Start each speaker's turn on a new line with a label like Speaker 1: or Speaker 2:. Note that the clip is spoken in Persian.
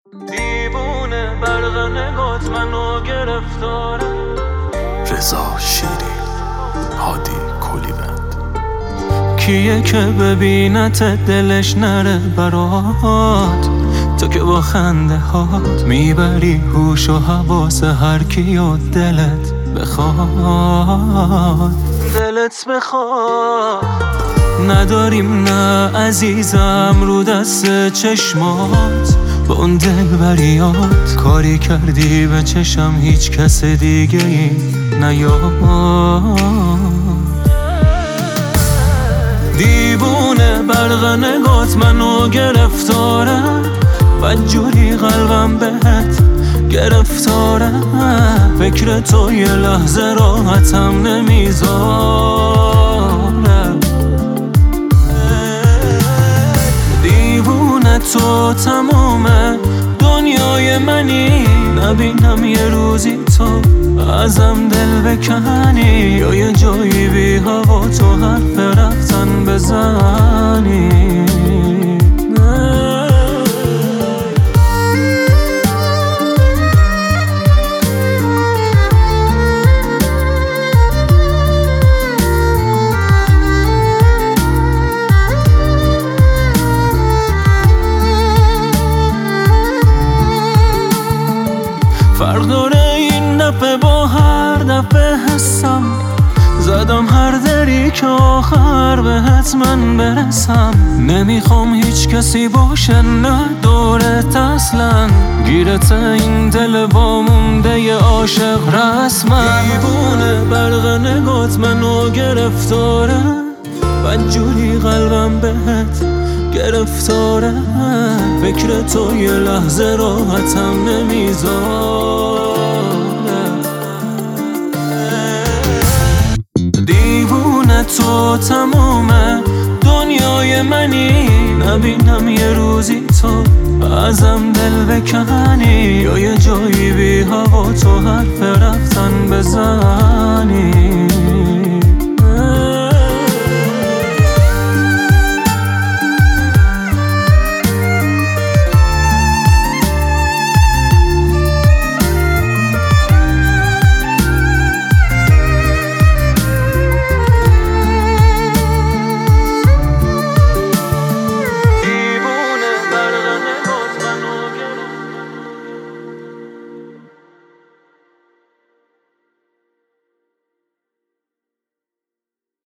Speaker 1: دیوونه برق نگات منو گرفتاره.
Speaker 2: رضا شیری، هادی کلیوند.
Speaker 1: کیه که ببینت دلش نره برات، تو که با خنده هات میبری هوش و حواس هر کی و دلت بخواد. دلت بخواد نداریم نه عزیزم، رو دست چشمات با اون دلبریات کاری کردی به چشم هیچ کس دیگه ای نیاد. دیوونه برق نگات منو گرفتاره، بدجوری قلبم بهت گرفتاره. فکر تو یه لحظه راحتم نمیذاره. دیوونه تو تموم دنیای منی، نبینم یه روزی تو ازم دل بکنی، یا یه جایی بی هوا تو حرف رفتن بزنی. فرق داره این دفعه با هر دفعه حسم، زدم هر دری که آخر بهت من برسم. نمیخوام هیچ کسی باشه نه دورت اصلا، گیرت این دل وامونده ی عاشق رسما. دیوونه برق نگات منو گرفتاره، بدجوری قلبم بهت گرفتاره. فکر تو یه لحظه راحتم نمیذاره. دیوونه تو تموم دنیای منی، نبینم یه روزی تو ازم دل بکنی، یا یه جایی بی هوا تو حرف رفتن بزنی.